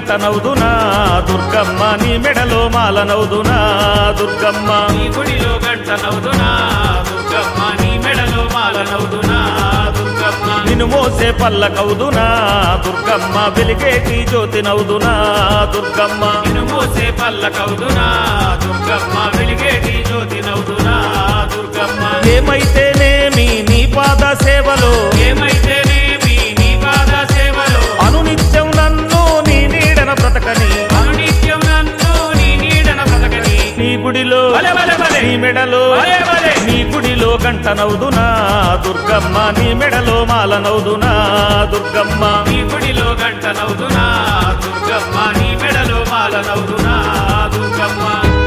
గంట నవ్వుదునా దుర్గమ్మ నీ మెడలో మాల నవ్వుదునా దుర్గమ్మ నీ గుడిలో గంట నవ్వుదునా దుర్గమ్మ నీ మెడలో మాల నవ్వుదునా దుర్గమ్మ నిన్ను మోసే పల్లకవుదునా దుర్గమ్మ వెలిగేటి జ్యోతి నవ్వుదునా దుర్గమ్మ నిన్ను మోసే పల్లకవుదునా దుర్గమ్మ వెలిగేటి జ్యోతి నవ్వుదునా దుర్గమ్మ ఏమైతేనేమి నీ పాద సేవలో ఏమైతేనేమి నీ పాద సేవలో అనునిత్యం నన్ను నీ నీడన బ్రతకని అనునిత్యం నన్ను నీ నీడన బ్రతకని నీ గుడిలో భలే భలే భలే నీ మెడలో భలే భలే నీ గుడిలో గంట నవ్వుదునా దుర్గమ్మ నీ మెడలో మాల నవ్వుదునా దుర్గమ్మ నీ గుడిలో గంట నవ్వుదునా దుర్గమ్మ నీ మెడలో మాల నవ్వుదునా దుర్గమ్మ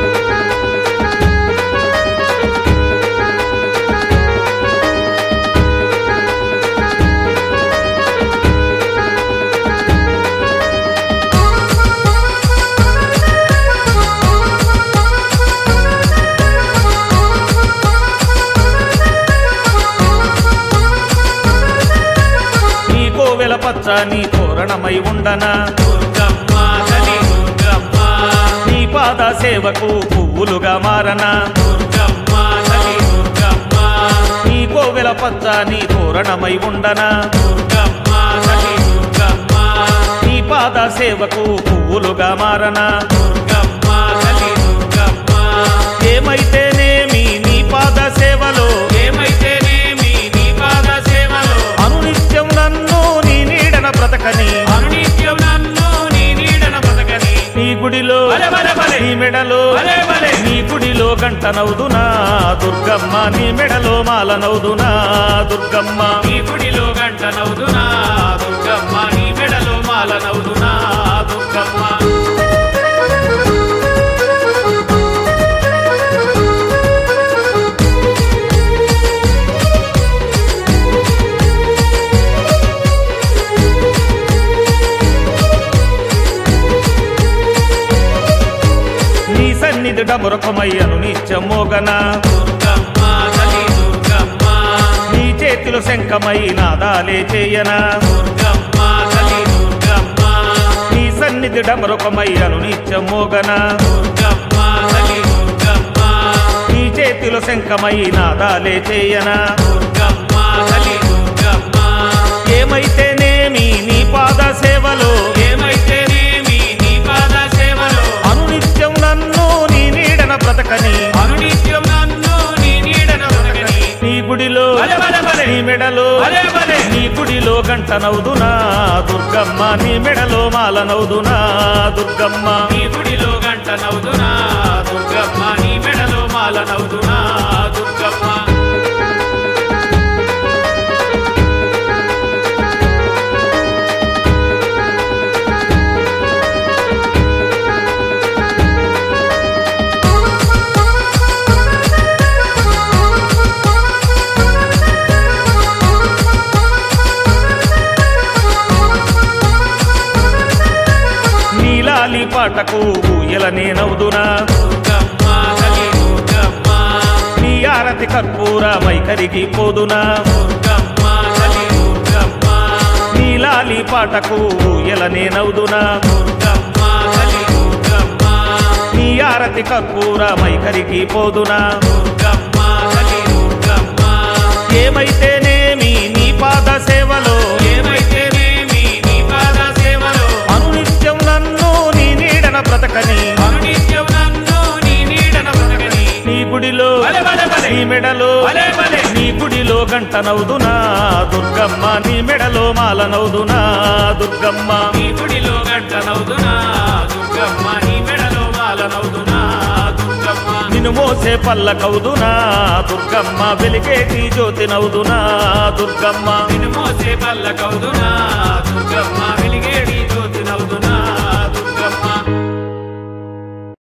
కోవెల పచ్చని తోరణమై ఉండనా దుర్గమ్మ తల్లి దుర్గమ్మ నీ పాద సేవకు పువ్వులుగా మారనా దుర్గమ్మ తల్లి దుర్గమ్మ నీ కోవెల పచ్చని తోరణమై ఉండనా దుర్గమ్మ తల్లి దుర్గమ్మ నీ పాద సేవకు పువ్వులుగా మారనా దుర్గమ్మ తల్లి దుర్గమ్మ ఏమైతేనేమి నీ పాద సేవలో ఏమైతేనేమి నీ పాద సేవలో అనునిత్యం నన్ను నీ నీడన బ్రతకని అనునిత్యం నన్ను నీ నీడన బ్రతకని నీ గుడిలో భలే భలే భలే నీ మెడలో భలే భలే నీ గుడిలో గంట నవ్వుదునా దుర్గమ్మ నీ మెడలో మాల నవ్వుదునా దుర్గమ్మ నీ గుడిలో గంట నవ్వుదునా దుర్గమ్మ నీ మెడలో మాల నవ్వుదునా దుర్గమ్మ నీ సన్నిధి డమరుకమయ్యను నిత్యం మోగనా దుర్గమ్మ తల్లి దుర్గమ్మ నీ చేతిలో శంఖమై నాదాలే చేయనా దుర్గమ్మ తల్లి దుర్గమ్మ నీ సన్నిధి డమరుకమయ్యను నిత్యం మోగనా దుర్గమ్మ తల్లి దుర్గమ్మ నీ చేతిలో శంఖమై నాదాలే చేయనా దుర్గమ్మ తల్లి దుర్గమ్మ ఏమైతేనేమి నీ పాద సేవలో ఏమైతేనేమి నీ పాద సేవలో అనునిత్యం నన్ను నీ నీడన బ్రతకని అనునిత్యం నన్ను నీ నీడన బ్రతకని నీ గుడిలో భలే భలే భలే నీ మెడలో భలే భలే నీ గుడిలో గంట నవ్వుదునా దుర్గమ్మ నీ మెడలో మాల నవ్వుదునా దుర్గమ్మ నీ గుడిలో గంట నవ్వుదునా దుర్గమ్మ నీ మెడలో మాల నవ్వుదునా దుర్గమ్మ నీలాలి పాటకు ఊయలనే నవ్వుదునా దుర్గమ్మ తల్లి దుర్గమ్మ నీ ఆరతి కర్పూరమై కరిగిపోదునా దుర్గమ్మ తల్లి దుర్గమ్మ నీలాలి పాటకు ఊయలనే నవ్వుదునా దుర్గమ్మ తల్లి దుర్గమ్మ నీ ఆరతి కర్పూరమై కరిగిపోదునా దుర్గమ్మ తల్లి దుర్గమ్మ ఏమైతేనేమి నీ పాద సేవలో ఏమైతేనేమి నీ పాద సేవలో అనునిత్యం నన్ను నీ నీడన బ్రతకని అనునిత్యం నన్ను నీ నీడన బ్రతకని నీ గుడిలో భలే భలే భలే నీ మెడలో భలే భలే నీ గుడిలో గంట నవ్వుదునా దుర్గమ్మ నీ మెడలో మాల నవ్వుదునా దుర్గమ్మ నీ గుడిలో గంట నవ్వుదునా దుర్గమ్మ నీ మెడలో మాల నవ్వుదునా దుర్గమ్మ నిన్ను మోసే పల్లకవుదునా దుర్గమ్మ వెలిగేటి జ్యోతి నవ్వుదునా దుర్గమ్మ నిన్ను మోసే పల్లకవుదునా దుర్గమ్మ వెలిగేడి జ్యోతి నవ్వుదునా